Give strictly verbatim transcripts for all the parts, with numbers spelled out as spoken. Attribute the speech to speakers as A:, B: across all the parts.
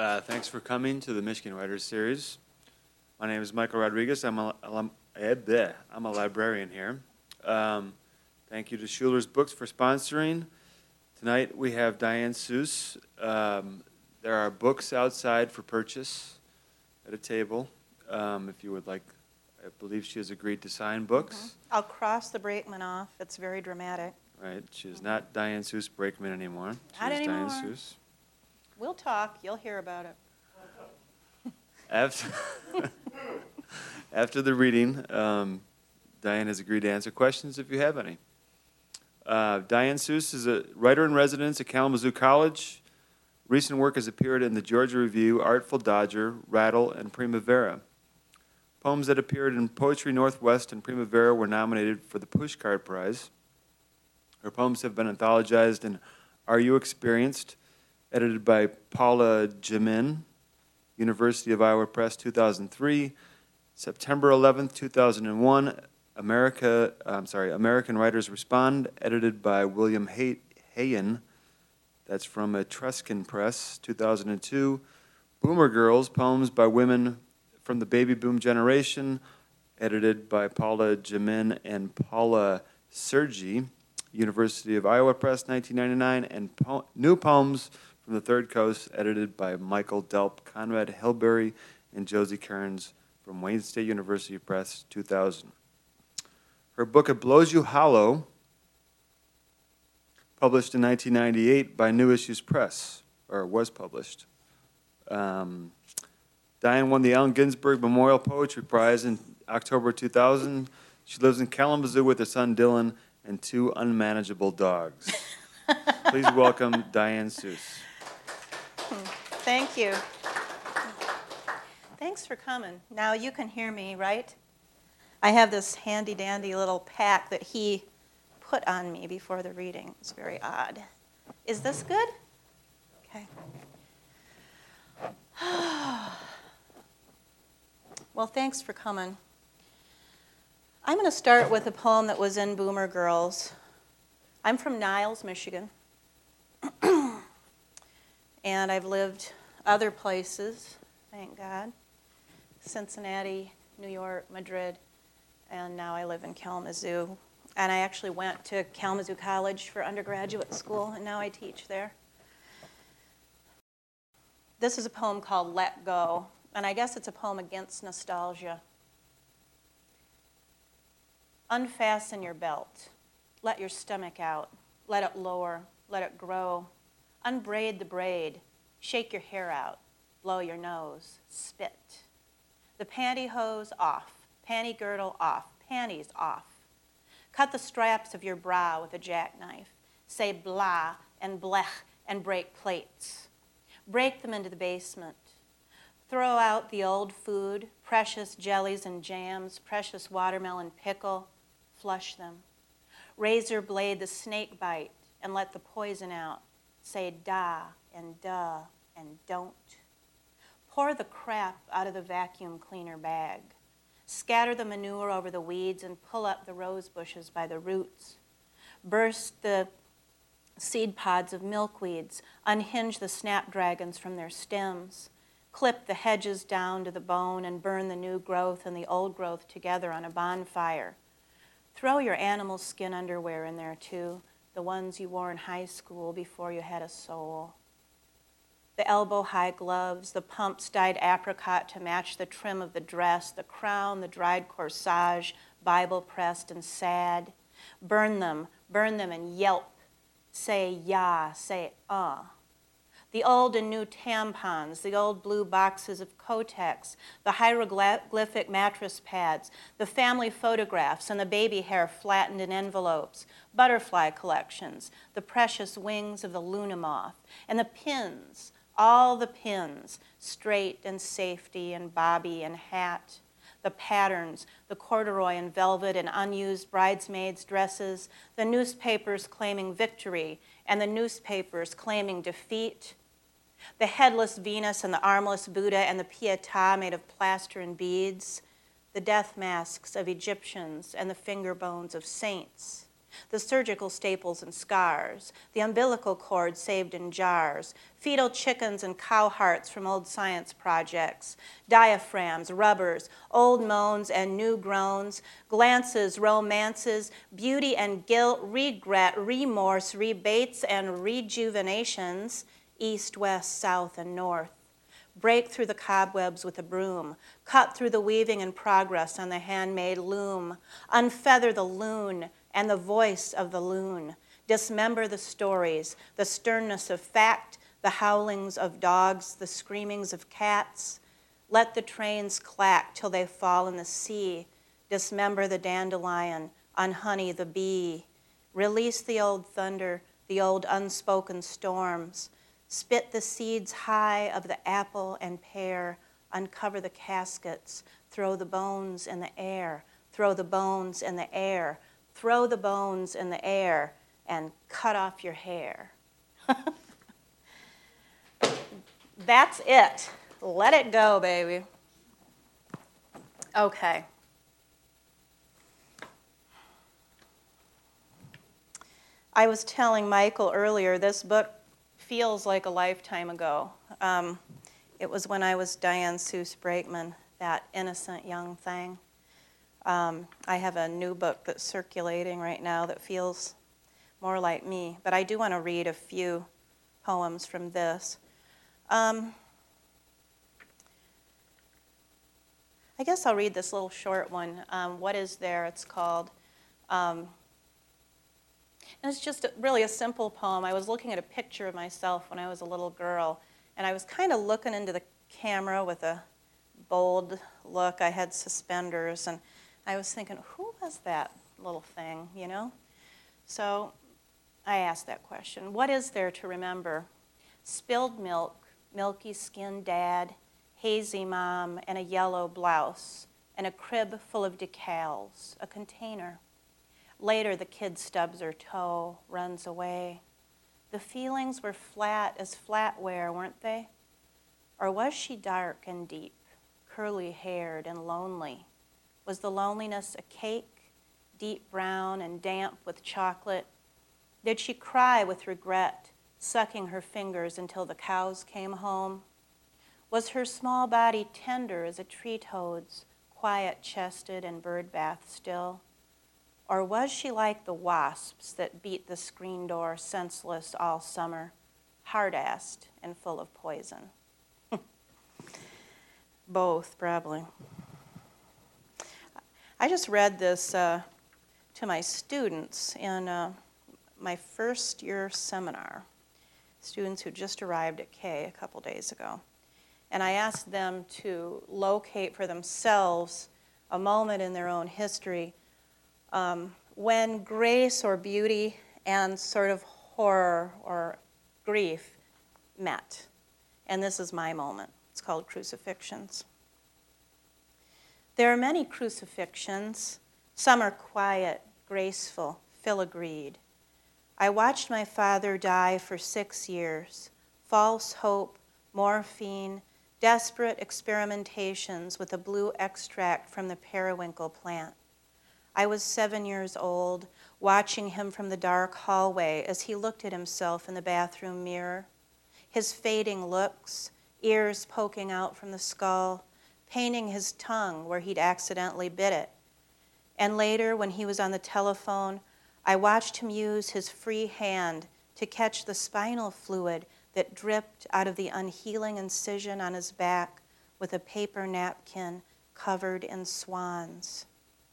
A: Uh, thanks for coming to the Michigan Writers Series. My name is Michael Rodriguez. I'm a, I'm a, I'm a librarian here. Um, thank you to Schuler's Books for sponsoring. Tonight we have Diane Seuss. Um, there are books outside for purchase at a table. Um, if you would like, I believe she has agreed to sign books.
B: Mm-hmm. I'll cross the brakeman off. It's very dramatic.
A: Right. She is not Diane Seuss Brakeman anymore. She
B: Not
A: is
B: anymore.
A: Diane Seuss.
B: We'll talk. You'll hear about it.
A: After, after the reading, um, Diane has agreed to answer questions if you have any. Uh, Diane Seuss is a writer-in-residence at Kalamazoo College. Recent work has appeared in the Georgia Review, Artful Dodger, Rattle, and Primavera. Poems that appeared in Poetry Northwest and Primavera were nominated for the Pushcart Prize. Her poems have been anthologized in Are You Experienced?, edited by Paula Jamin, University of Iowa Press, two thousand three. September eleventh, two thousand one, America, I'm sorry, American Writers Respond, edited by William Hay- Hayen. That's from Etruscan Press, two thousand two. Boomer Girls, Poems by Women from the Baby Boom Generation, edited by Paula Jamin and Paula Sergi, University of Iowa Press, nineteen ninety-nine, and po- New Poems from the Third Coast, edited by Michael Delp, Conrad Hilberry, and Josie Kearns from Wayne State University Press, two thousand. Her book, It Blows You Hollow, published in nineteen ninety-eight by New Issues Press, or was published. Um, Diane won the Allen Ginsberg Memorial Poetry Prize in October two thousand. She lives in Kalamazoo with her son Dylan and two unmanageable dogs. Please welcome Diane Seuss.
B: Thank you. Thanks for coming. Now you can hear me, right? I have this handy-dandy little pack that he put on me before the reading. It's very odd. Is this good? Okay. Well, thanks for coming. I'm going to start with a poem that was in Boomer Girls. I'm from Niles, Michigan. And I've lived other places, thank God. Cincinnati, New York, Madrid, and now I live in Kalamazoo. And I actually went to Kalamazoo College for undergraduate school, and now I teach there. This is a poem called Let Go, and I guess it's a poem against nostalgia. Unfasten your belt. Let your stomach out. Let it lower. Let it grow. Unbraid the braid. Shake your hair out. Blow your nose. Spit. The pantyhose off. Panty girdle off. Panties off. Cut the straps of your bra with a jackknife. Say blah and blech and break plates. Break them into the basement. Throw out the old food, precious jellies and jams, precious watermelon pickle. Flush them. Razor blade the snake bite and let the poison out. Say da and duh and don't. Pour the crap out of the vacuum cleaner bag. Scatter the manure over the weeds and pull up the rose bushes by the roots. Burst the seed pods of milkweeds. Unhinge the snapdragons from their stems. Clip the hedges down to the bone and burn the new growth and the old growth together on a bonfire. Throw your animal skin underwear in there too, the ones you wore in high school before you had a soul. The elbow-high gloves, the pumps dyed apricot to match the trim of the dress, the crown, the dried corsage, Bible-pressed and sad. Burn them, burn them and yelp. Say ya, say uh. The old and new tampons, the old blue boxes of Kotex, the hieroglyphic mattress pads, the family photographs and the baby hair flattened in envelopes, butterfly collections, the precious wings of the Luna moth, and the pins, all the pins, straight and safety and bobby and hat, the patterns, the corduroy and velvet and unused bridesmaids' dresses, the newspapers claiming victory and the newspapers claiming defeat, the headless Venus and the armless Buddha and the Pietà made of plaster and beads, the death masks of Egyptians and the finger bones of saints, the surgical staples and scars, the umbilical cord saved in jars, fetal chickens and cow hearts from old science projects, diaphragms, rubbers, old moans and new groans, glances, romances, beauty and guilt, regret, remorse, rebates and rejuvenations, east, west, south, and north. Break through the cobwebs with a broom, cut through the weaving in progress on the handmade loom, unfeather the loon and the voice of the loon, dismember the stories, the sternness of fact, the howlings of dogs, the screamings of cats. Let the trains clack till they fall in the sea, dismember the dandelion, unhoney the bee, release the old thunder, the old unspoken storms, spit the seeds high of the apple and pear, uncover the caskets, throw the bones in the air, throw the bones in the air, throw the bones in the air, and cut off your hair. That's it. Let it go, baby. Okay. I was telling Michael earlier, this book feels like a lifetime ago. Um, it was when I was Diane Seuss Brakeman, that innocent young thing. Um, I have a new book that's circulating right now that feels more like me, but I do want to read a few poems from this. Um, I guess I'll read this little short one. Um, What Is There, it's called. Um, And it's just a, really a simple poem. I was looking at a picture of myself when I was a little girl, and I was kind of looking into the camera with a bold look. I had suspenders, and I was thinking, who was that little thing, you know? So I asked that question. What is there to remember? Spilled milk, milky-skinned dad, hazy mom, and a yellow blouse, and a crib full of decals, a container. Later, the kid stubs her toe, runs away. The feelings were flat as flatware, weren't they? Or was she dark and deep, curly-haired and lonely? Was the loneliness a cake, deep brown and damp with chocolate? Did she cry with regret, sucking her fingers until the cows came home? Was her small body tender as a tree toad's, quiet-chested and bird-bath still? Or was she like the wasps that beat the screen door senseless all summer, hard-assed and full of poison? Both, probably. I just read this uh, to my students in uh, my first year seminar, students who just arrived at K a couple days ago. And I asked them to locate for themselves a moment in their own history Um, when grace or beauty and sort of horror or grief met. And this is my moment. It's called Crucifixions. There are many crucifixions. Some are quiet, graceful, filigreed. I watched my father die for six years. False hope, morphine, desperate experimentations with a blue extract from the periwinkle plant. I was seven years old, watching him from the dark hallway as he looked at himself in the bathroom mirror. His fading looks, ears poking out from the skull, painting his tongue where he'd accidentally bit it. And later, when he was on the telephone, I watched him use his free hand to catch the spinal fluid that dripped out of the unhealing incision on his back with a paper napkin covered in swans.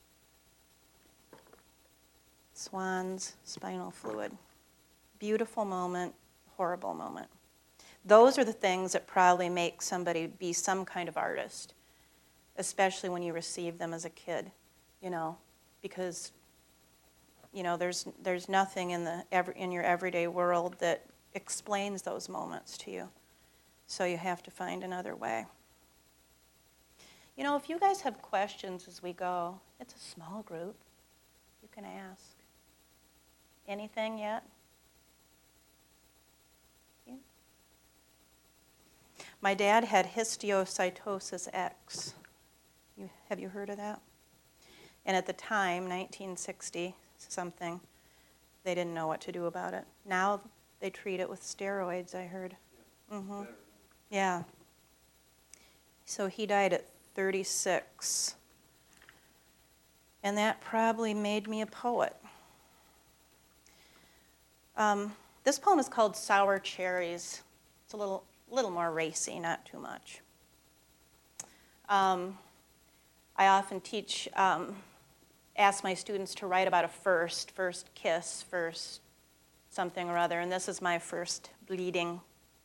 B: Swans, spinal fluid. Beautiful moment, horrible moment. Those are the things that probably make somebody be some kind of artist, especially when you receive them as a kid, you know, because, you know, there's there's nothing in the every, in your everyday world that explains those moments to you. So you have to find another way. You know, if you guys have questions as we go, it's a small group. You can ask. Anything yet? Yeah. My dad had histiocytosis X. You, have you heard of that? And at the time, nineteen sixty something, they didn't know what to do about it. Now they treat it with steroids, I heard. Mm-hmm. Yeah. So he died at thirty-six. And that probably made me a poet. Um, this poem is called Sour Cherries. It's a little, little more racy, not too much. Um, I often teach, um, ask my students to write about a first, first kiss, first something or other, and this is my first bleeding.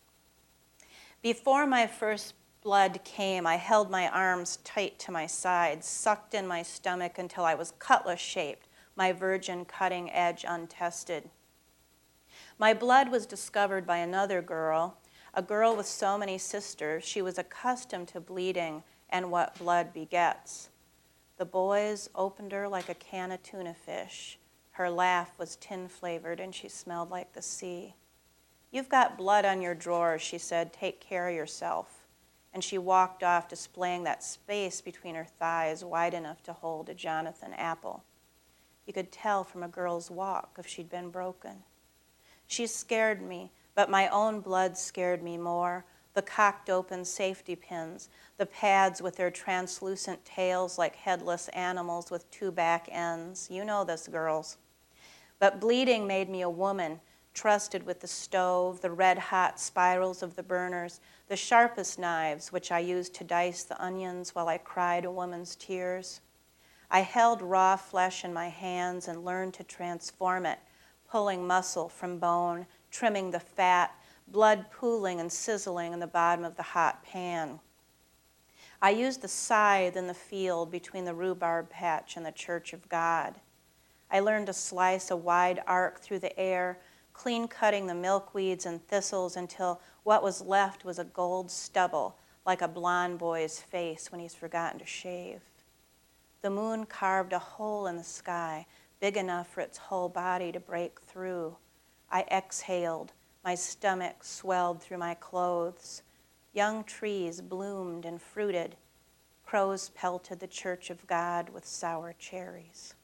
B: Before my first blood came, I held my arms tight to my sides, sucked in my stomach until I was cutlass-shaped, my virgin cutting edge untested. My blood was discovered by another girl, a girl with so many sisters. She was accustomed to bleeding and what blood begets. The boys opened her like a can of tuna fish. Her laugh was tin-flavored, and she smelled like the sea. You've got blood on your drawers, she said. Take care of yourself. And she walked off, displaying that space between her thighs wide enough to hold a Jonathan apple. You could tell from a girl's walk if she'd been broken. She scared me, but my own blood scared me more. The cocked open safety pins, the pads with their translucent tails like headless animals with two back ends. You know this, girls. But bleeding made me a woman, trusted with the stove, the red-hot spirals of the burners, the sharpest knives which I used to dice the onions while I cried a woman's tears. I held raw flesh in my hands and learned to transform it, pulling muscle from bone, trimming the fat, blood pooling and sizzling in the bottom of the hot pan. I used the scythe in the field between the rhubarb patch and the Church of God. I learned to slice a wide arc through the air, clean-cutting the milkweeds and thistles until what was left was a gold stubble, like a blond boy's face when he's forgotten to shave. The moon carved a hole in the sky, big enough for its whole body to break through. I exhaled. My stomach swelled through my clothes. Young trees bloomed and fruited. Crows pelted the Church of God with sour cherries.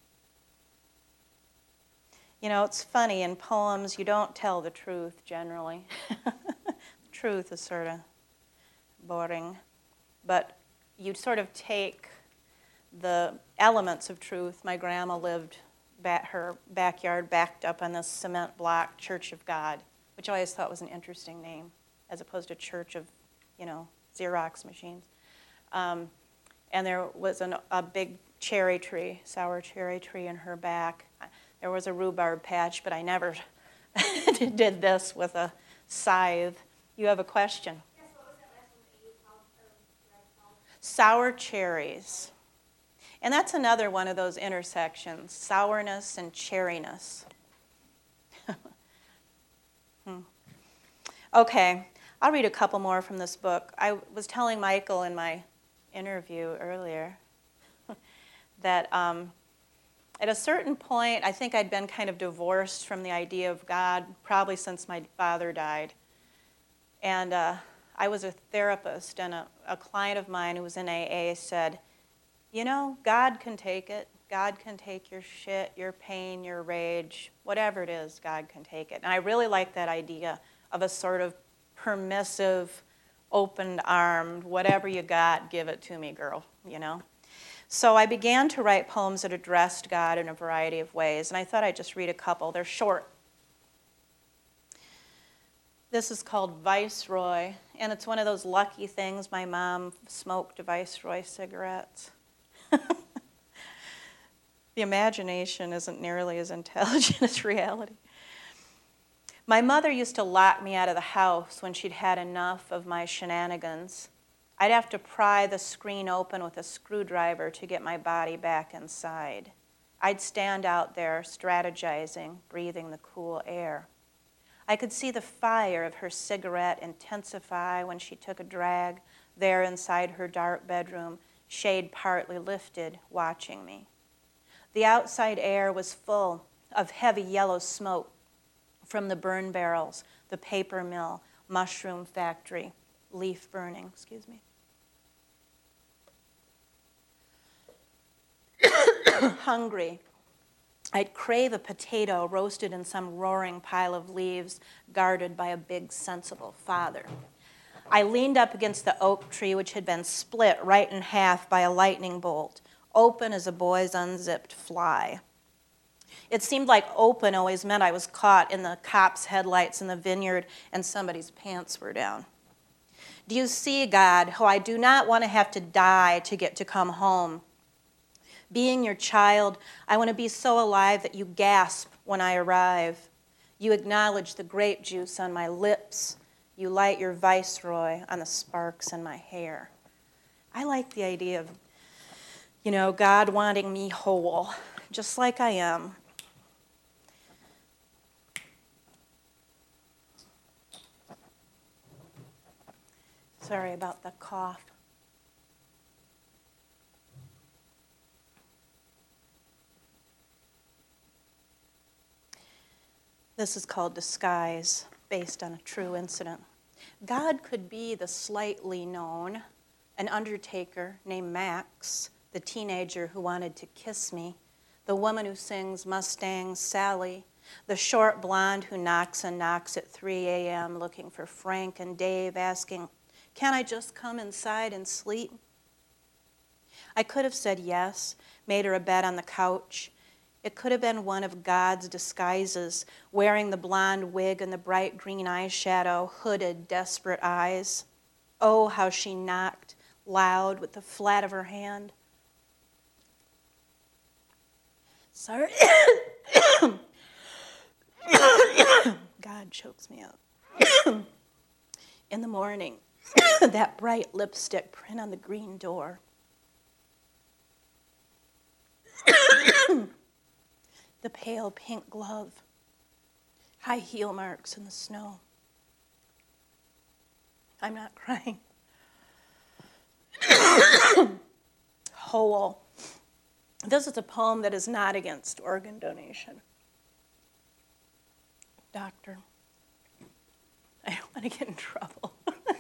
B: You know, it's funny, in poems, you don't tell the truth generally. The truth is sort of boring. But you sort of take the elements of truth. My grandma lived, back, her backyard backed up on this cement block, Church of God, which I always thought was an interesting name, as opposed to Church of, you know, Xerox machines. Um, and there was an, a big cherry tree, sour cherry tree in her back. There was a rhubarb patch, but I never did this with a scythe. You have a question?
C: Yes, what was that last one that you called, or that I called?
B: Sour cherries. And that's another one of those intersections, sourness and cherryness. hmm. Okay, I'll read a couple more from this book. I was telling Michael in my interview earlier that um, at a certain point, I think I'd been kind of divorced from the idea of God, probably since my father died. And uh, I was a therapist, and a, a client of mine who was in A A said, you know, God can take it. God can take your shit, your pain, your rage, whatever it is, God can take it. And I really like that idea of a sort of permissive, open-armed, whatever you got, give it to me, girl, you know. So I began to write poems that addressed God in a variety of ways, and I thought I'd just read a couple. They're short. This is called Viceroy, and it's one of those lucky things. My mom smoked Viceroy cigarettes. The imagination isn't nearly as intelligent as reality. My mother used to lock me out of the house when she'd had enough of my shenanigans. I'd have to pry the screen open with a screwdriver to get my body back inside. I'd stand out there strategizing, breathing the cool air. I could see the fire of her cigarette intensify when she took a drag there inside her dark bedroom, shade partly lifted, watching me. The outside air was full of heavy yellow smoke from the burn barrels, the paper mill, mushroom factory, leaf burning, excuse me. Hungry. I'd crave a potato roasted in some roaring pile of leaves, guarded by a big, sensible father. I leaned up against the oak tree, which had been split right in half by a lightning bolt, open as a boy's unzipped fly. It seemed like open always meant I was caught in the cops' headlights in the vineyard and somebody's pants were down. Do you see, God, how I do not want to have to die to get to come home? Being your child, I want to be so alive that you gasp when I arrive. You acknowledge the grape juice on my lips. You light your viceroy on the sparks in my hair. I like the idea of, you know, God wanting me whole, just like I am. Sorry about the cough. This is called Disguise, based on a true incident. God could be the slightly known, an undertaker named Max, the teenager who wanted to kiss me, the woman who sings Mustang Sally, the short blonde who knocks and knocks at three a.m. looking for Frank and Dave, asking, "Can I just come inside and sleep?" I could have said yes, made her a bed on the couch. It could have been one of God's disguises, wearing the blonde wig and the bright green eyeshadow, hooded, desperate eyes. Oh, how she knocked, loud, with the flat of her hand. Sorry. God chokes me up. In the morning, that bright lipstick print on the green door. The pale pink glove, high heel marks in the snow. I'm not crying. Whole. This is a poem that is not against organ donation. Doctor, I don't want to get in trouble.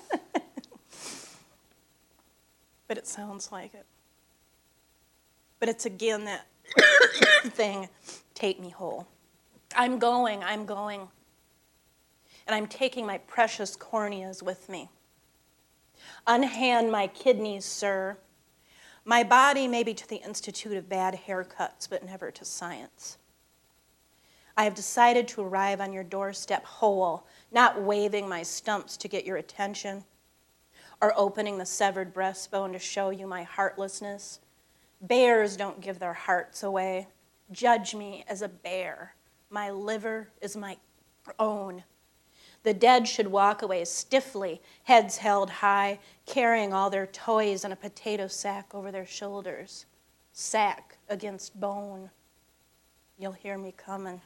B: But it sounds like it. But it's again that thing, take me whole. I'm going, I'm going. And I'm taking my precious corneas with me. Unhand my kidneys, sir. My body may be to the Institute of Bad Haircuts, but never to science. I have decided to arrive on your doorstep whole, not waving my stumps to get your attention, or opening the severed breastbone to show you my heartlessness. Bears don't give their hearts away. Judge me as a bear. My liver is my own. The dead should walk away stiffly, heads held high, carrying all their toys in a potato sack over their shoulders. Sack against bone. You'll hear me coming.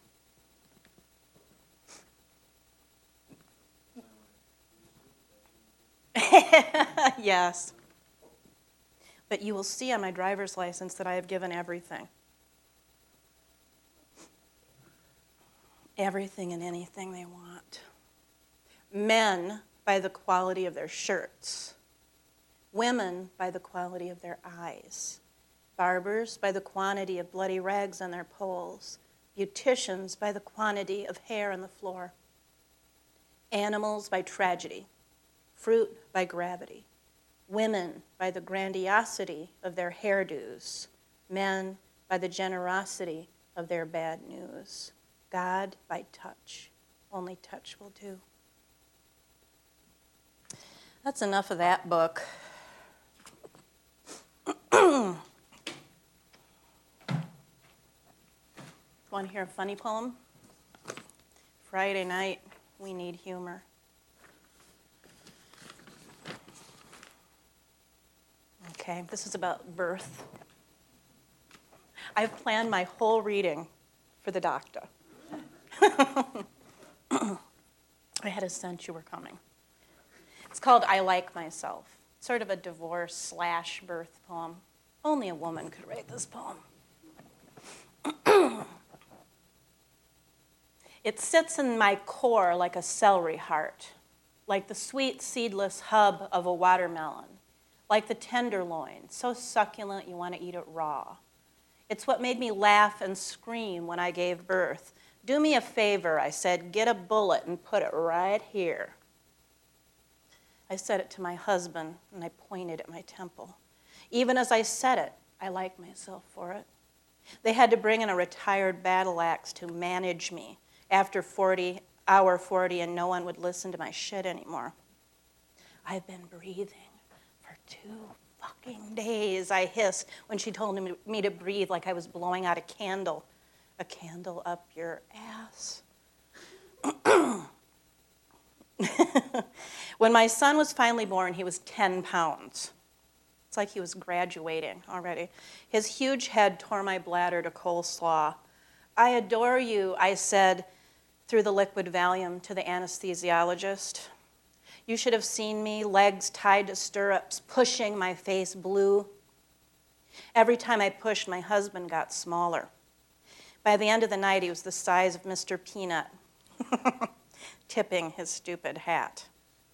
B: Yes. But you will see on my driver's license that I have given everything. Everything and anything they want. Men by the quality of their shirts. Women by the quality of their eyes. Barbers by the quantity of bloody rags on their poles. Beauticians by the quantity of hair on the floor. Animals by tragedy. Fruit by gravity. Women by the grandiosity of their hairdos. Men by the generosity of their bad news. God by touch. Only touch will do. That's enough of that book. Want to hear a funny poem? Friday night, we need humor. Okay, this is about birth. I've planned my whole reading for the doctor. I had a sense you were coming. It's called I Like Myself. Sort of a divorce slash birth poem. Only a woman could write this poem. It sits in my core like a celery heart, like the sweet seedless hub of a watermelon, like the tenderloin, so succulent you want to eat it raw. It's what made me laugh and scream when I gave birth. Do me a favor, I said, get a bullet and put it right here. I said it to my husband, and I pointed at my temple. Even as I said it, I liked myself for it. They had to bring in a retired battle axe to manage me after forty, hour forty, and no one would listen to my shit anymore. I've been breathing for two fucking days, I hissed when she told me to breathe like I was blowing out a candle. A candle up your ass. When my son was finally born, he was ten pounds. It's like he was graduating already. His huge head tore my bladder to coleslaw. I adore you, I said through the liquid Valium to the anesthesiologist. You should have seen me, legs tied to stirrups, pushing my face blue. Every time I pushed, my husband got smaller. By the end of the night, he was the size of Mister Peanut, tipping his stupid hat.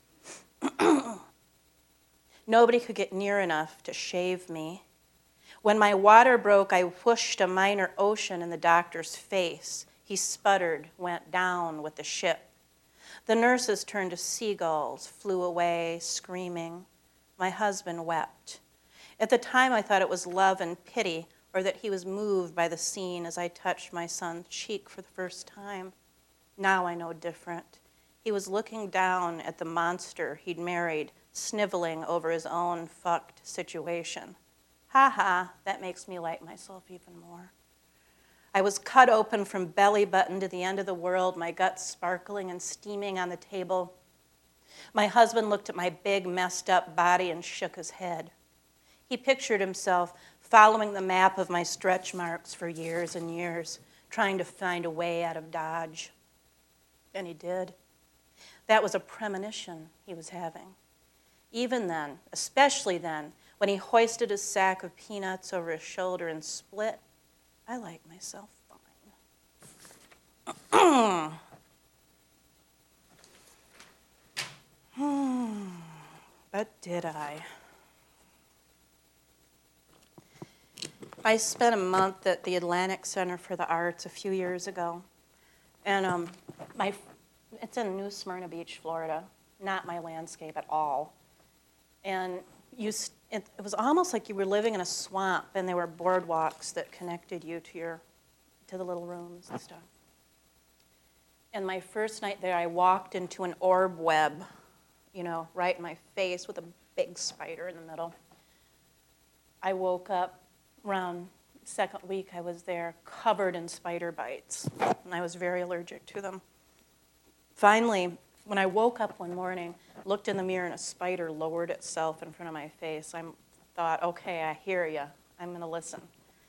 B: Nobody could get near enough to shave me. When my water broke, I whooshed a minor ocean in the doctor's face. He sputtered, went down with the ship. The nurses turned to seagulls, flew away, screaming. My husband wept. At the time, I thought it was love and pity, or that he was moved by the scene as I touched my son's cheek for the first time. Now I know different. He was looking down at the monster he'd married, sniveling over his own fucked situation. Ha ha, that makes me like myself even more. I was cut open from belly button to the end of the world, my guts sparkling and steaming on the table. My husband looked at my big, messed up body and shook his head. He pictured himself following the map of my stretch marks for years and years, trying to find a way out of Dodge. And he did. That was a premonition he was having. Even then, especially then, when he hoisted his sack of peanuts over his shoulder and split, I like myself fine. But did I? I spent a month at the Atlantic Center for the Arts a few years ago. And um, my, it's in New Smyrna Beach, Florida, not my landscape at all. And you, it, it was almost like you were living in a swamp, and there were boardwalks that connected you to your, to the little rooms and stuff. And my first night there, I walked into an orb web, you know, right in my face with a big spider in the middle. I woke up around the second week I was there, covered in spider bites, and I was very allergic to them. Finally, when I woke up one morning, looked in the mirror, and a spider lowered itself in front of my face, I thought, okay, I hear you. I'm going to listen.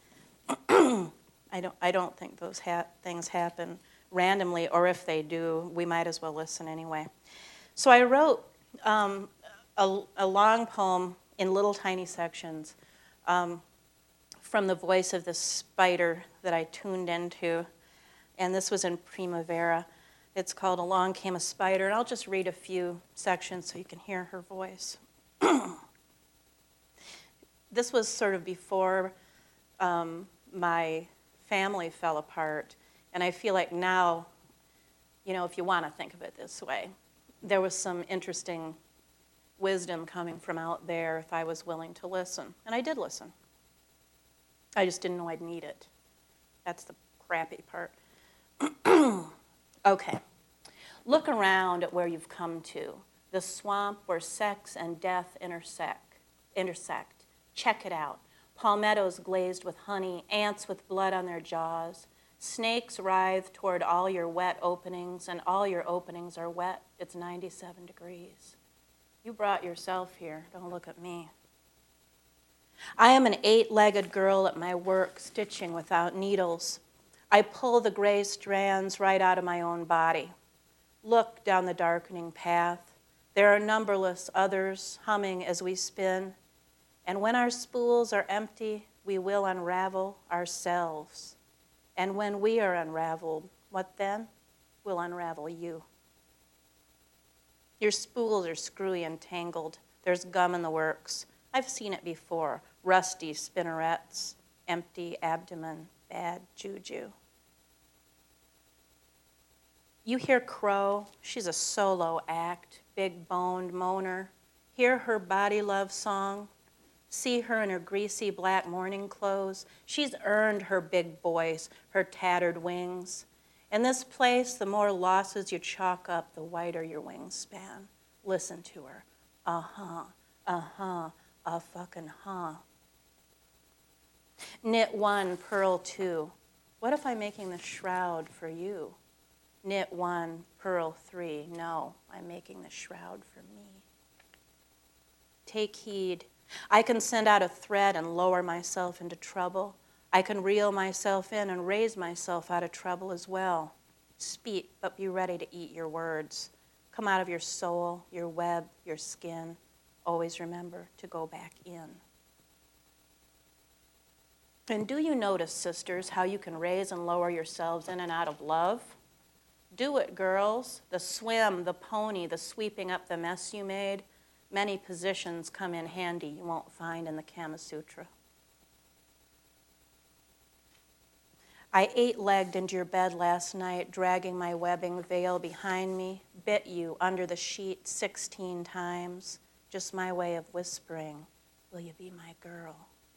B: I don't, I don't think those ha- things happen randomly, or if they do, we might as well listen anyway. So I wrote um, a, a long poem in little tiny sections um, from the voice of this spider that I tuned into, and this was in Primavera. It's called Along Came a Spider, and I'll just read a few sections so you can hear her voice. This was sort of before um, my family fell apart, and I feel like now, you know, if you want to think of it this way, there was some interesting wisdom coming from out there if I was willing to listen. And I did listen. I just didn't know I'd need it. That's the crappy part. Okay. Look around at where you've come to, the swamp where sex and death intersect. intersect. Check it out. Palmettos glazed with honey, ants with blood on their jaws. Snakes writhe toward all your wet openings, and all your openings are wet. It's ninety-seven degrees. You brought yourself here. Don't look at me. I am an eight-legged girl at my work, stitching without needles. I pull the gray strands right out of my own body. Look down the darkening path. There are numberless others humming as we spin. And when our spools are empty, we will unravel ourselves. And when we are unraveled, what then? We'll unravel you. Your spools are screwy and tangled. There's gum in the works. I've seen it before, rusty spinnerets. empty abdomen, bad juju. You hear Crow, she's a solo act, big-boned moaner. Hear her body love song. See her in her greasy black morning clothes. She's earned her big voice, her tattered wings. In this place, the more losses you chalk up, the wider your wingspan. Listen to her. Uh-huh, uh-huh, a fucking huh. Knit one, purl two. What if I'm making the shroud for you? Knit one, purl three. No, I'm making the shroud for me. Take heed. I can send out a thread and lower myself into trouble. I can reel myself in and raise myself out of trouble as well. Speak, but be ready to eat your words. Come out of your soul, your web, your skin. Always remember to go back in. And do you notice, sisters, how you can raise and lower yourselves in and out of love? Do it, girls. The swim, the pony, the sweeping up the mess you made. Many positions come in handy you won't find in the Kama Sutra. I eight-legged into your bed last night, dragging my webbing veil behind me, bit you under the sheet sixteen times, just my way of whispering, will you be my girl?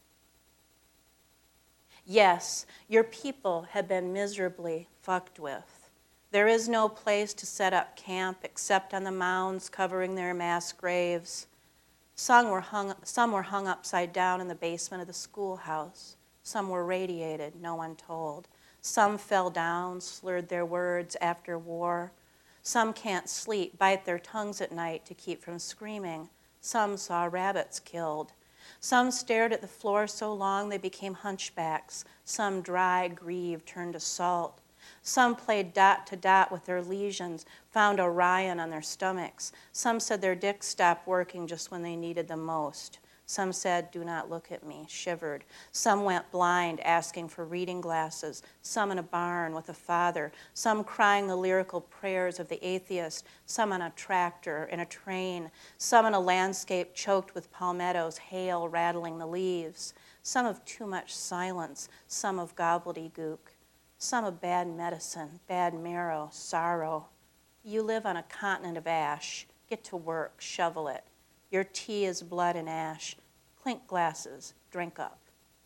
B: Yes, your people have been miserably fucked with. There is no place to set up camp except on the mounds covering their mass graves. Some were hung, some were hung upside down in the basement of the schoolhouse. Some were radiated, no one told. Some fell down, slurred their words after war. Some can't sleep, bite their tongues at night to keep from screaming. Some saw rabbits killed. Some stared at the floor so long they became hunchbacks. Some dry, grieved, turned to salt. Some played dot to dot with their lesions, found Orion on their stomachs. Some said their dicks stopped working just when they needed them most. Some said, do not look at me, shivered. Some went blind, asking for reading glasses. Some in a barn with a father. Some crying the lyrical prayers of the atheist. Some on a tractor, in a train. Some in a landscape choked with palmettos, hail rattling the leaves. Some of too much silence. Some of gobbledygook. Some of bad medicine, bad marrow, sorrow. You live on a continent of ash. Get to work, shovel it. Your tea is blood and ash. Clink glasses, drink up.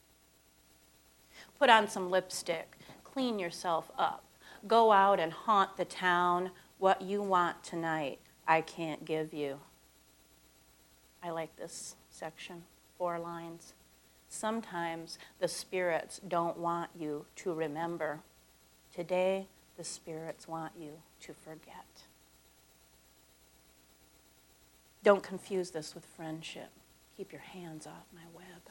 B: Put on some lipstick, clean yourself up. Go out and haunt the town. What you want tonight, I can't give you. I like this section, four lines. Sometimes the spirits don't want you to remember. Today, the spirits want you to forget. Don't confuse this with friendship. Keep your hands off my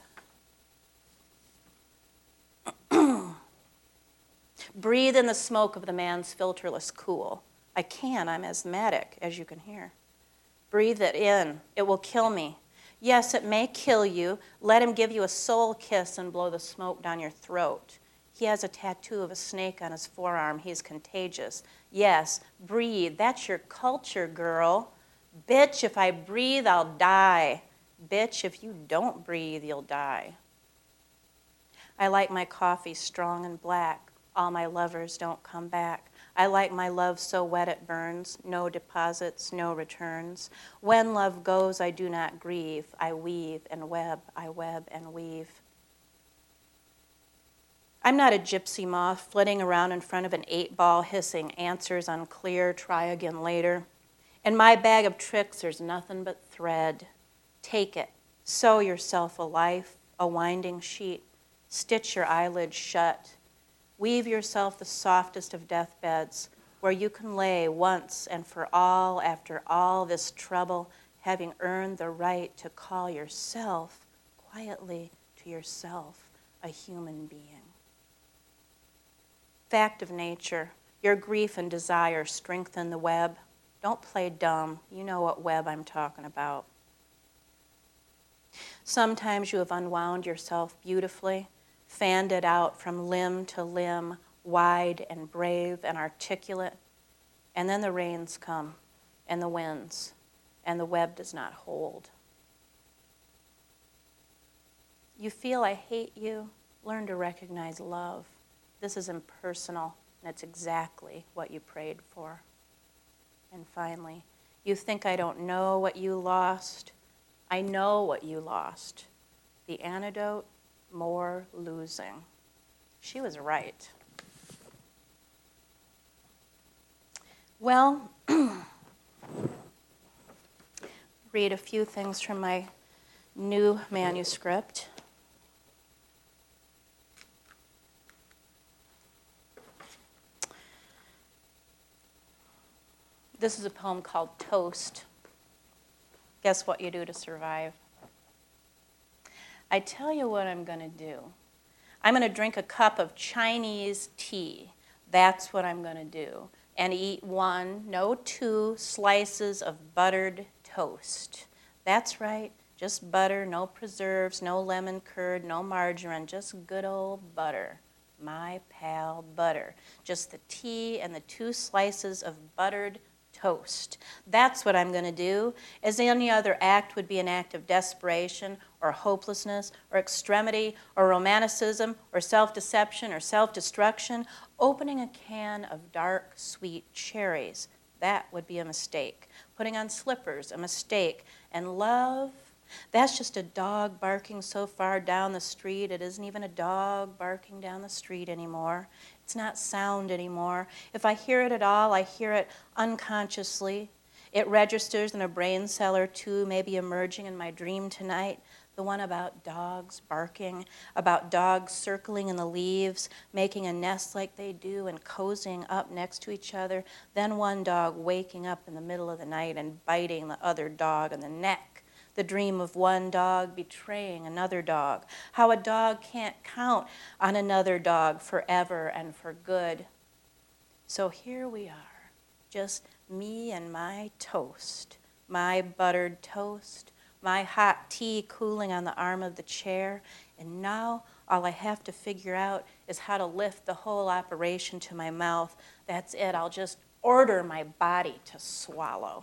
B: web. Breathe in the smoke of the man's filterless cool. I can, I'm asthmatic, as you can hear. Breathe it in. It will kill me. Yes, it may kill you. Let him give you a soul kiss and blow the smoke down your throat. He has a tattoo of a snake on his forearm. He's contagious. Yes, breathe. That's your culture, girl. Bitch, if I breathe, I'll die. Bitch, if you don't breathe, you'll die. I like my coffee strong and black. All my lovers don't come back. I like my love so wet it burns. No deposits, no returns. When love goes, I do not grieve. I weave and web, I web and weave. I'm not a gypsy moth flitting around in front of an eight ball hissing answers unclear, try again later. In my bag of tricks, there's nothing but thread. Take it. Sew yourself a life, a winding sheet. Stitch your eyelids shut. Weave yourself the softest of deathbeds, where you can lay once and for all after all this trouble, having earned the right to call yourself quietly to yourself a human being. Fact of nature, your grief and desire strengthen the web. Don't play dumb. You know what web I'm talking about. Sometimes you have unwound yourself beautifully, fanned it out from limb to limb, wide and brave and articulate, and then the rains come, and the winds, and the web does not hold. You feel I hate you? learn to recognize love. This is impersonal, and it's exactly what you prayed for. And finally, you think I don't know what you lost? I know what you lost. The antidote, more losing. She was right. Well, read a few things from my new manuscript. This is a poem called Toast. Guess what you do to survive? I tell you what I'm going to do. I'm going to drink a cup of Chinese tea. That's what I'm going to do. And eat one, no two, slices of buttered toast. That's right, just butter, no preserves, no lemon curd, no margarine, just good old butter. My pal butter. Just the tea and the two slices of buttered toast. That's what I'm going to do, as any other act would be an act of desperation or hopelessness or extremity or romanticism or self-deception or self-destruction. Opening a can of dark, sweet cherries, that would be a mistake. Putting on slippers, a mistake. And love, that's just a dog barking so far down the street, it isn't even a dog barking down the street anymore. It's not sound anymore. If I hear it at all, I hear it unconsciously. It registers in a brain cell or two, maybe emerging in my dream tonight. The one about dogs barking, about dogs circling in the leaves, making a nest like they do and cozying up next to each other. Then one dog waking up in the middle of the night and biting the other dog in the neck. The dream of one dog betraying another dog. How a dog can't count on another dog forever and for good. So here we are, just me and my toast, my buttered toast, my hot tea cooling on the arm of the chair, and now all I have to figure out is how to lift the whole operation to my mouth. That's it. I'll just order my body to swallow.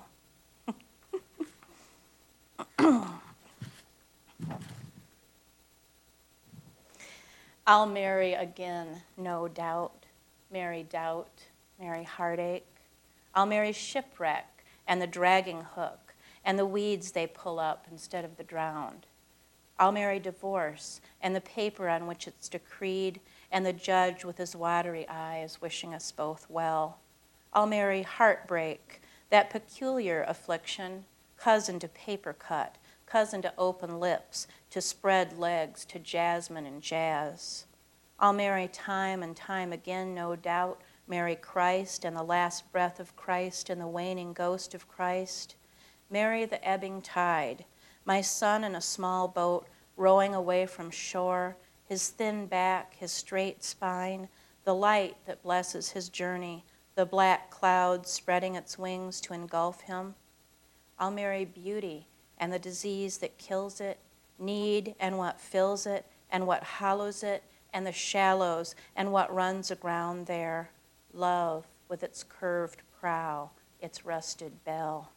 B: I'll marry again, no doubt. Marry doubt, marry heartache. I'll marry shipwreck and the dragging hook and the weeds they pull up instead of the drowned. I'll marry divorce and the paper on which it's decreed and the judge with his watery eyes wishing us both well. I'll marry heartbreak, that peculiar affliction, cousin to paper cut, cousin to open lips, to spread legs, to jasmine and jazz. I'll marry time and time again, no doubt, marry Christ and the last breath of Christ and the waning ghost of Christ. Marry the ebbing tide, my son in a small boat rowing away from shore, his thin back, his straight spine, the light that blesses his journey, the black cloud spreading its wings to engulf him. I'll marry beauty and the disease that kills it, need and what fills it, and what hollows it, and the shallows and what runs aground there, love with its curved prow, its rusted bell.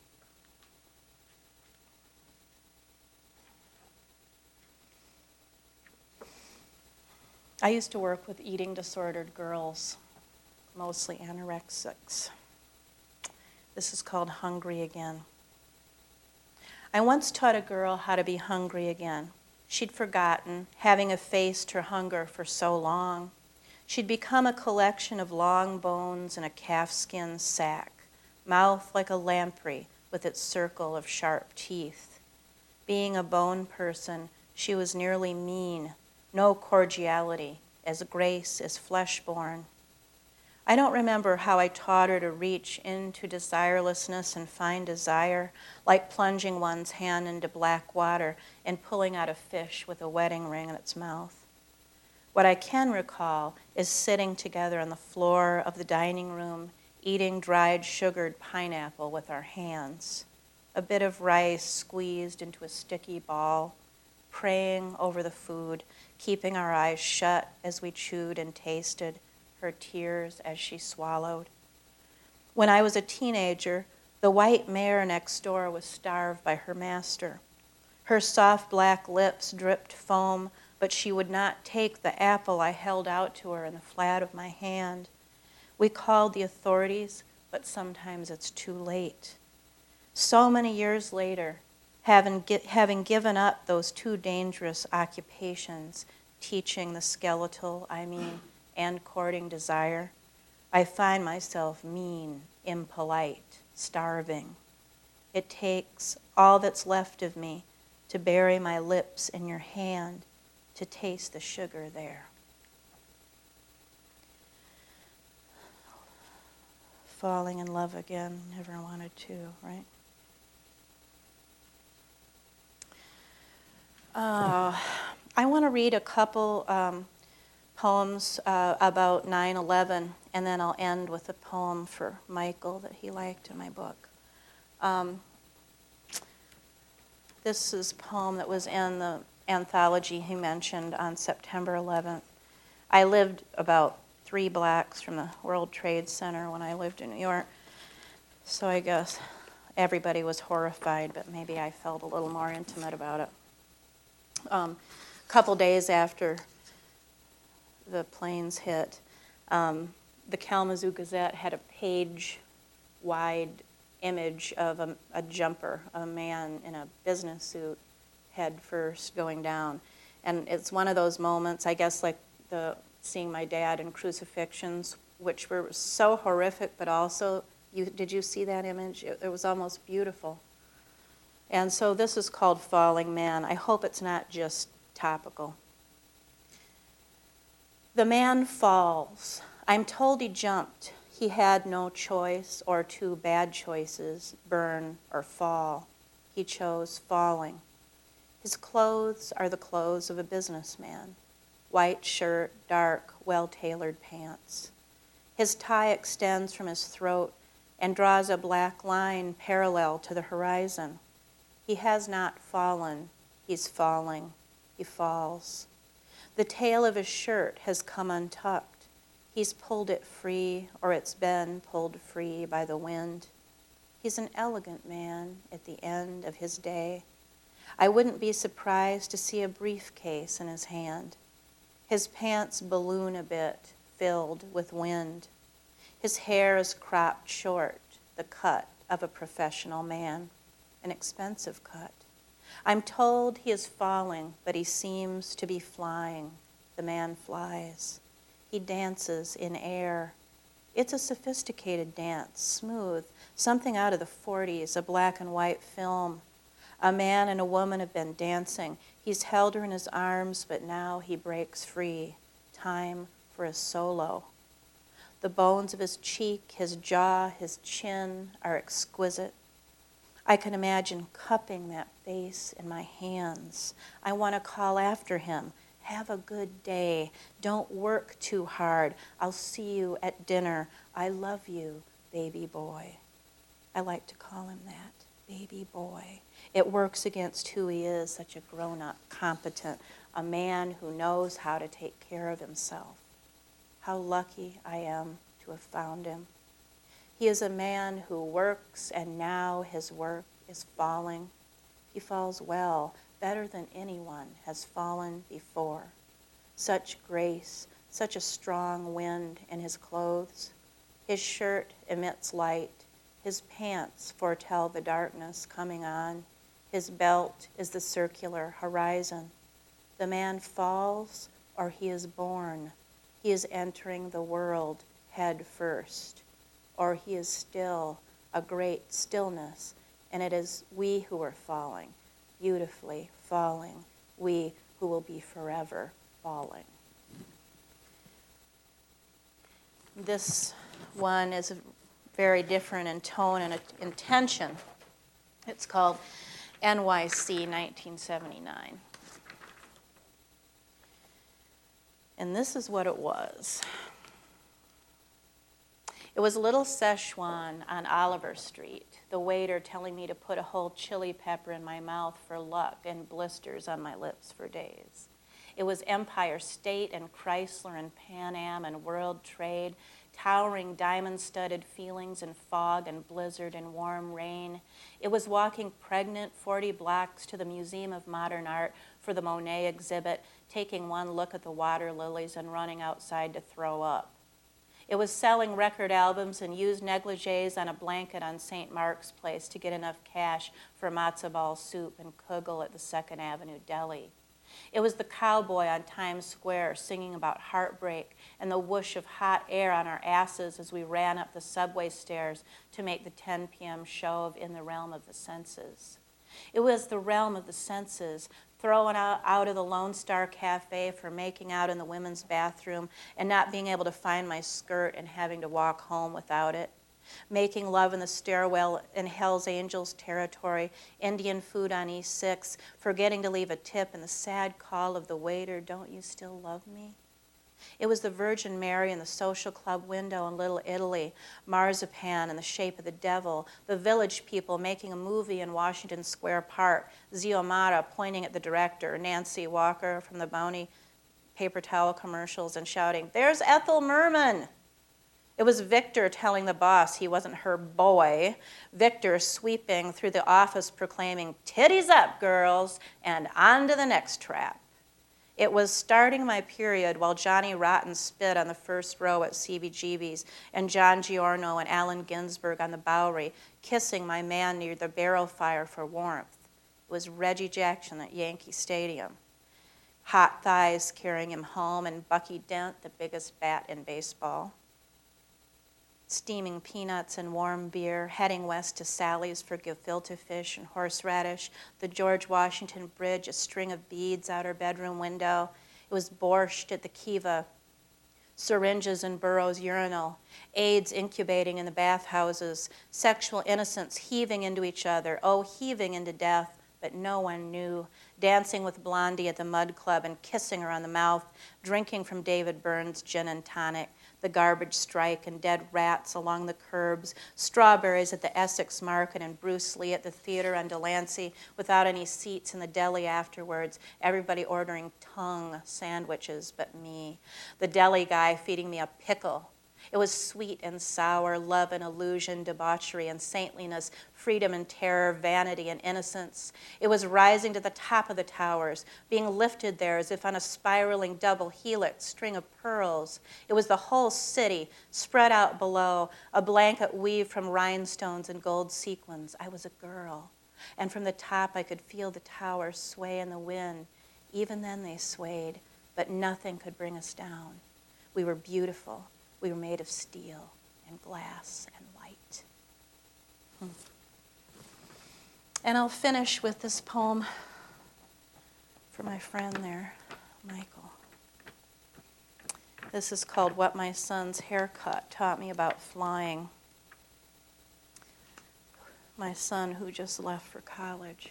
B: I used to work with eating disordered girls, mostly anorexics. This is called Hungry Again. I once taught a girl how to be hungry again. She'd forgotten, having effaced her hunger for so long. She'd become a collection of long bones in a calfskin sack, mouth like a lamprey with its circle of sharp teeth. Being a bone person, she was nearly mean, no cordiality, as grace as flesh-born. I don't remember how I taught her to reach into desirelessness and find desire, like plunging one's hand into black water and pulling out a fish with a wedding ring in its mouth. What I can recall is sitting together on the floor of the dining room, eating dried sugared pineapple with our hands, a bit of rice squeezed into a sticky ball, praying over the food, keeping our eyes shut as we chewed and tasted, her tears as she swallowed. When I was a teenager, the white mare next door was starved by her master. Her soft black lips dripped foam but she would not take the apple I held out to her in the flat of my hand. We called the authorities, but sometimes it's too late. So many years later, having, having given up those two dangerous occupations, teaching the skeletal, I mean, and courting desire, I find myself mean, impolite, starving. It takes all that's left of me to bury my lips in your hand, to taste the sugar there. Falling in love again, never wanted to, right? Uh, I want to read a couple um, poems uh, about nine eleven, and then I'll end with a poem for Michael that he liked in my book. Um, this is a poem that was in the anthology he mentioned on September eleventh. I lived about three blocks from the World Trade Center when I lived in New York, so I guess everybody was horrified, but maybe I felt a little more intimate about it. Um, a couple days after the planes hit, um, the Kalamazoo Gazette had a page-wide image of a, a jumper, a man in a business suit, head first going down. And it's one of those moments, I guess, like the seeing my dad in crucifixions, which were so horrific, but also, you, did you see that image? It, it was almost beautiful. And so this is called Falling Man. I hope it's not just topical. The man falls. I'm told he jumped. He had no choice or two bad choices, burn or fall. He chose falling. His clothes are the clothes of a businessman. White shirt, dark, well-tailored pants. His tie extends from his throat and draws a black line parallel to the horizon. He has not fallen. He's falling. He falls. The tail of his shirt has come untucked. He's pulled it free, or it's been pulled free by the wind. He's an elegant man at the end of his day. I wouldn't be surprised to see a briefcase in his hand. His pants balloon a bit, filled with wind. His hair is cropped short, the cut of a professional man, an expensive cut. I'm told he is falling, but he seems to be flying. The man flies. He dances in air. It's a sophisticated dance, smooth, something out of the forties, a black and white film. A man and a woman have been dancing. He's held her in his arms, but now he breaks free. Time for a solo. The bones of his cheek, his jaw, his chin are exquisite. I can imagine cupping that face in my hands. I want to call after him. Have a good day. Don't work too hard. I'll see you at dinner. I love you, baby boy. I like to call him that, baby boy. It works against who he is, such a grown-up, competent, a man who knows how to take care of himself. How lucky I am to have found him. He is a man who works, and now his work is falling. He falls well, better than anyone has fallen before. Such grace, such a strong wind in his clothes. His shirt emits light. His pants foretell the darkness coming on. His belt is the circular horizon. The man falls, or he is born. He is entering the world head first, or he is still a great stillness, and it is we who are falling, beautifully falling, we who will be forever falling. This one is very different in tone and intention. It's called N Y C nineteen seventy-nine. And this is what it was. It was Little Szechuan on Oliver Street, the waiter telling me to put a whole chili pepper in my mouth for luck and blisters on my lips for days. It was Empire State and Chrysler and Pan Am and World Trade towering diamond-studded feelings in fog and blizzard and warm rain. It was walking pregnant forty blocks to the Museum of Modern Art for the Monet exhibit, taking one look at the water lilies and running outside to throw up. It was selling record albums and used negligees on a blanket on Saint Mark's Place to get enough cash for matzo ball soup and kugel at the Second Avenue Deli. It was the cowboy on Times Square singing about heartbreak and the whoosh of hot air on our asses as we ran up the subway stairs to make the ten p.m. show of In the Realm of the Senses. It was the realm of the senses, thrown out, out of the Lone Star Cafe for making out in the women's bathroom and not being able to find my skirt and having to walk home without it. Making love in the stairwell in Hell's Angels territory, Indian food on E six, forgetting to leave a tip, and the sad call of the waiter, "Don't you still love me?" It was the Virgin Mary in the social club window in Little Italy, marzipan in the shape of the devil, the village people making a movie in Washington Square Park, Zio Mata pointing at the director, Nancy Walker from the Bounty paper towel commercials and shouting, "There's Ethel Merman!" It was Victor telling the boss he wasn't her boy, Victor sweeping through the office proclaiming, "Titties up, girls, and on to the next trap." It was starting my period while Johnny Rotten spit on the first row at C B G B's and John Giorno and Allen Ginsberg on the Bowery, kissing my man near the barrel fire for warmth. It was Reggie Jackson at Yankee Stadium. Hot thighs carrying him home, and Bucky Dent, the biggest bat in baseball. Steaming peanuts and warm beer, heading west to Sally's for gefilte fish and horseradish, the George Washington Bridge, a string of beads out her bedroom window. It was borscht at the Kiva, syringes in Burroughs' urinal, AIDS incubating in the bathhouses, sexual innocence heaving into each other, oh, heaving into death, but no one knew, dancing with Blondie at the Mud Club and kissing her on the mouth, drinking from David Byrne's gin and tonic, the garbage strike and dead rats along the curbs, strawberries at the Essex Market and Bruce Lee at the theater on Delancey without any seats in the deli afterwards, everybody ordering tongue sandwiches but me, the deli guy feeding me a pickle. It was sweet and sour, love and illusion, debauchery and saintliness, freedom and terror, vanity and innocence. It was rising to the top of the towers, being lifted there as if on a spiraling double helix string of pearls. It was the whole city spread out below, a blanket weaved from rhinestones and gold sequins. I was a girl, and from the top I could feel the towers sway in the wind. Even then they swayed, but nothing could bring us down. We were beautiful. We were made of steel and glass and light. Hmm. And I'll finish with this poem for my friend there, Michael. This is called What My Son's Haircut Taught Me About Flying. My son who just left for college.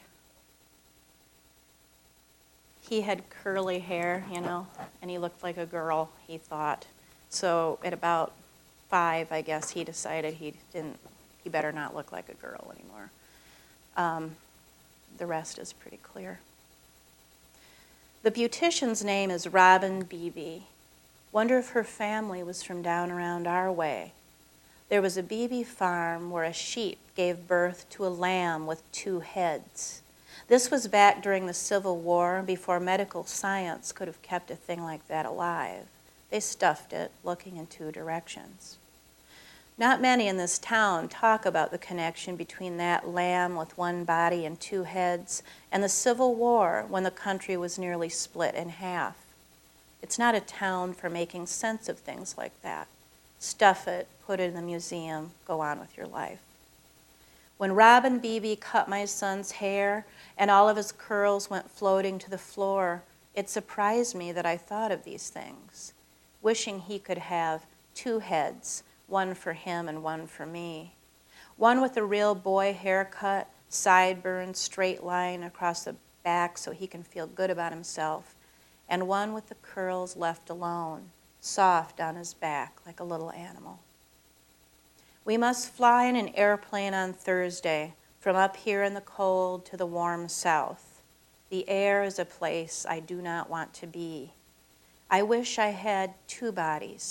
B: He had curly hair, you know, and he looked like a girl, he thought. So at about five, I guess, he decided he didn't, he better not look like a girl anymore. Um, the rest is pretty clear. The beautician's name is Robin Beebe. Wonder if her family was from down around our way. There was a Beebe farm where a sheep gave birth to a lamb with two heads. This was back during the Civil War, before medical science could have kept a thing like that alive. They stuffed it, looking in two directions. Not many in this town talk about the connection between that lamb with one body and two heads and the Civil War when the country was nearly split in half. It's not a town for making sense of things like that. Stuff it, put it in the museum, go on with your life. When Robin Beebe cut my son's hair and all of his curls went floating to the floor, it surprised me that I thought of these things, wishing he could have two heads, one for him and one for me. One with a real boy haircut, sideburns, straight line across the back so he can feel good about himself, and one with the curls left alone, soft on his back like a little animal. We must fly in an airplane on Thursday from up here in the cold to the warm south. The air is a place I do not want to be. I wish I had two bodies,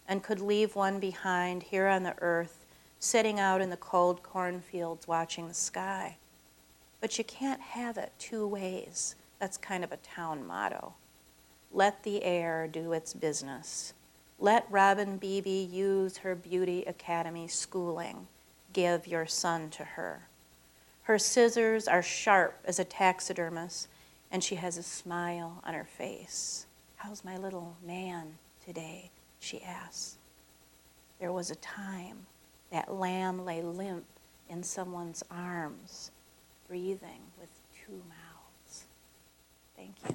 B: and could leave one behind here on the earth, sitting out in the cold cornfields watching the sky. But you can't have it two ways. That's kind of a town motto. Let the air do its business. Let Robin Beebe use her beauty academy schooling. Give your son to her. Her scissors are sharp as a taxidermist, and she has a smile on her face. How's my little man today? She asks. There was a time that lamb lay limp in someone's arms, breathing with two mouths. Thank you.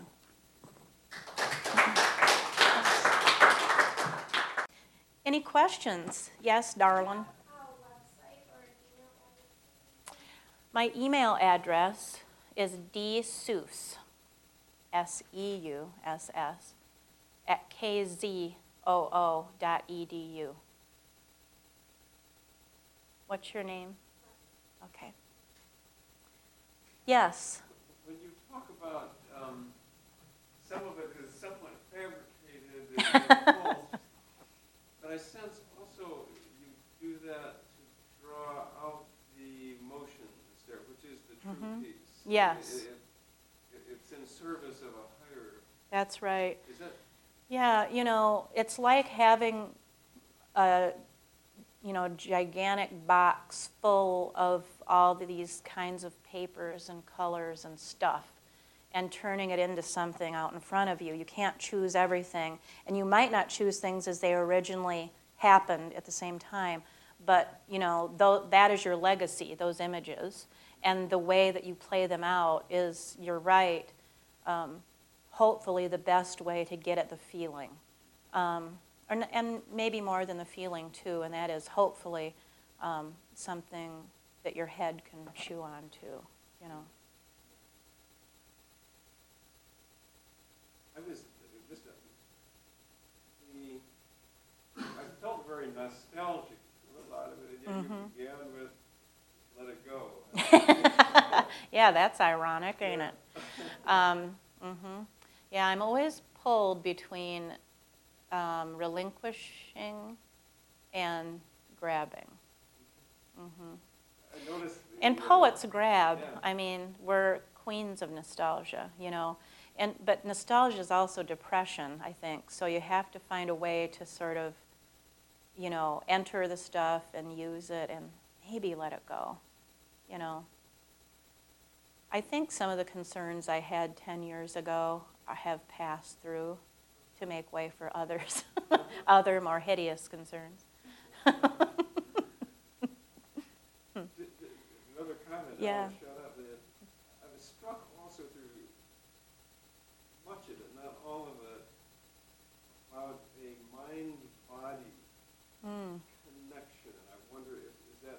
B: Any questions? Yes, darling.
C: Our website or email address?
B: My email address is dseuss, S E U S S, at k z o o dot e d u. What's your name? Okay. Yes.
A: When you talk about, um, some of it is somewhat fabricated and false, but I sense also you do that to draw out the emotion that's there, which is the true
B: Mhm.
A: peace.
B: Yes.
A: It- it- It's in service of a higher,
B: That's right.
A: is that,
B: Yeah, you know, it's like having a, you know, gigantic box full of all these kinds of papers and colors and stuff and turning it into something out in front of you. You can't choose everything, and you might not choose things as they originally happened at the same time, but, you know, though, that is your legacy, those images, and the way that you play them out is, you're right, um, hopefully the best way to get at the feeling. Um, and, and maybe more than the feeling, too, and that is hopefully um, something that your head can chew on, too, you know.
A: I was, just, uh, the, I felt very nostalgic for a lot of it, and yet
B: Mhm.
A: you began with, let it go.
B: Yeah, that's ironic, ain't it? Um, mhm. Yeah, I'm always pulled between um, relinquishing and grabbing. Mhm.
A: I noticed.
B: And
A: the, uh,
B: poets grab.
A: yeah.
B: I mean, we're queens of nostalgia, you know. And but nostalgia is also depression, I think. So you have to find a way to sort of, you know, enter the stuff and use it and maybe let it go, you know. I think some of the concerns I had ten years ago I have passed through to make way for others, other more hideous concerns.
A: D- d- Another comment,
B: Yeah.
A: I'll shut up. that I was struck also through much of it, not all of it, about a mind-body
B: Mm.
A: connection. And I wonder if, is that,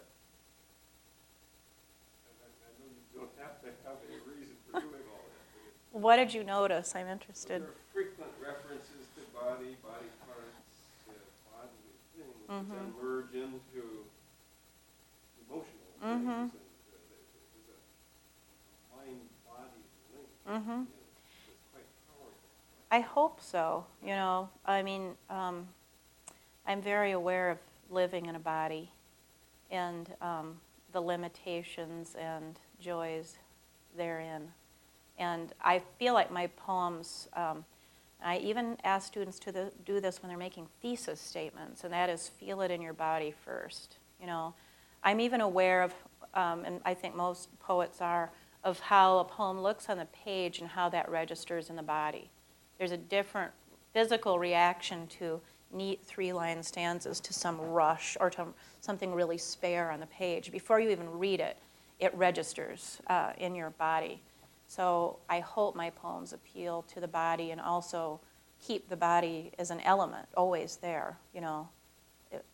A: and I, I know you don't have to have a reason for doing all that, but it,
B: What did you notice? I'm
A: there
B: interested.
A: are frequent references to body, body parts, uh, bodily things that
B: Mhm.
A: then merge into emotional
B: Mhm.
A: things. And uh, there- there's a mind-body link.
B: Mhm.
A: you know, that's quite powerful.
B: I hope so. You know, I mean, um, I'm very aware of living in a body and um, the limitations and joys therein. And I feel like my poems, um, I even ask students to the, do this when they're making thesis statements, and that is feel it in your body first. You know, I'm even aware of, um, and I think most poets are, of how a poem looks on the page and how that registers in the body. There's a different physical reaction to neat three-line stanzas to some rush or to something really spare on the page. Before you even read it, it registers uh, in your body. So I hope my poems appeal to the body and also keep the body as an element always there, you know. It,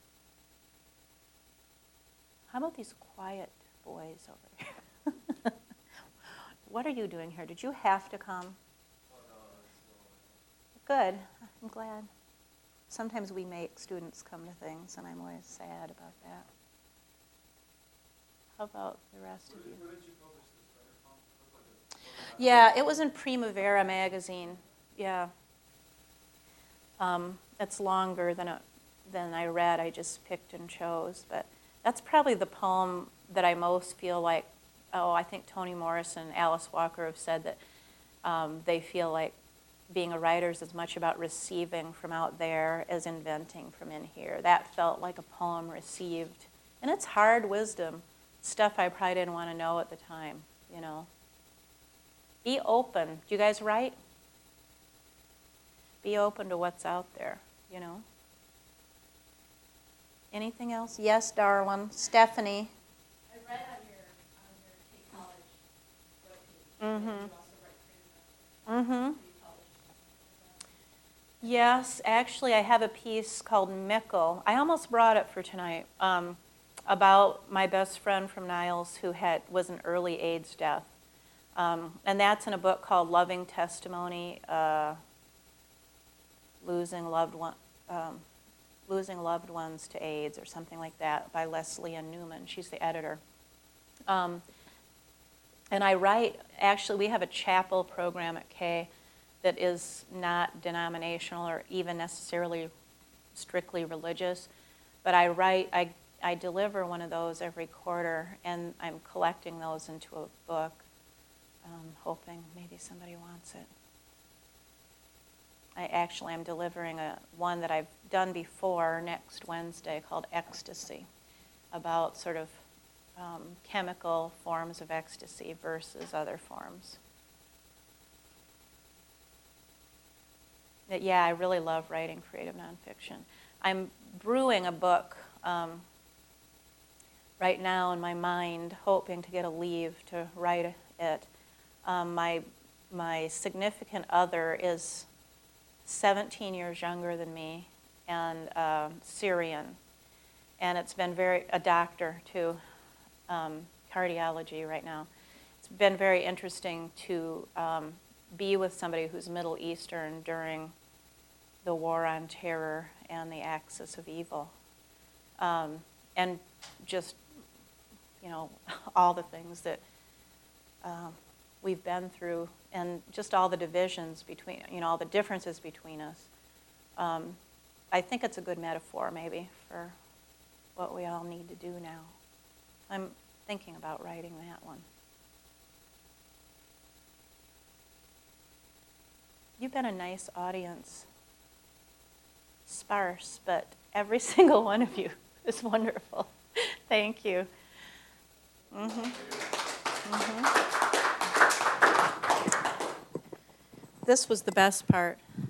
B: how about these quiet boys over here? What are you doing here? Did you have to come? Good. I'm glad. Sometimes we make students come to things, and I'm always sad about that. How about the rest of you?
D: Where did you publish this article?
B: Yeah, it was in Primavera magazine. Yeah. Um, it's longer than it than I read. I just picked and chose. But that's probably the poem that I most feel like, oh, I think Toni Morrison and Alice Walker have said that um, they feel like being a writer is as much about receiving from out there as inventing from in here. That felt like a poem received. And it's hard wisdom, stuff I probably didn't want to know at the time, you know. Be open. Do you guys write? Be open to what's out there, you know. Anything else? Yes, darling. Stephanie.
E: I read on your on your Tate College webpage.
B: Mm-hmm.
E: You also write creative
B: Mm-hmm.
E: writing. You published.
B: Yes, actually, I have a piece called Mickle. I almost brought it for tonight, um, about my best friend from Niles who had was an early AIDS death. Um, and that's in a book called Loving Testimony, uh, Losing Loved One, um, Losing Loved Ones to AIDS, or something like that, by Leslie Ann Newman. She's the editor. Um, and I write, actually, we have a chapel program at K that is not denominational or even necessarily strictly religious, but I write, I, I deliver one of those every quarter, and I'm collecting those into a book. Um, hoping maybe somebody wants it. I actually am delivering a one that I've done before next Wednesday called Ecstasy, about sort of um, chemical forms of ecstasy versus other forms. But yeah, I really love writing creative nonfiction. I'm brewing a book um, right now in my mind, hoping to get a leave to write it. Um, my my significant other is seventeen years younger than me and uh, Syrian, and it's been very a doctor too, um, cardiology right now. It's been very interesting to um, be with somebody who's Middle Eastern during the war on terror and the axis of evil, um, and just you know all the things that. Um, we've been through, and just all the divisions between, you know, all the differences between us. Um, I think it's a good metaphor, maybe, for what we all need to do now. I'm thinking about writing that one. You've been a nice audience. Sparse, but every single one of you is wonderful. Thank you. Mm-hmm. Mm-hmm. This was the best part.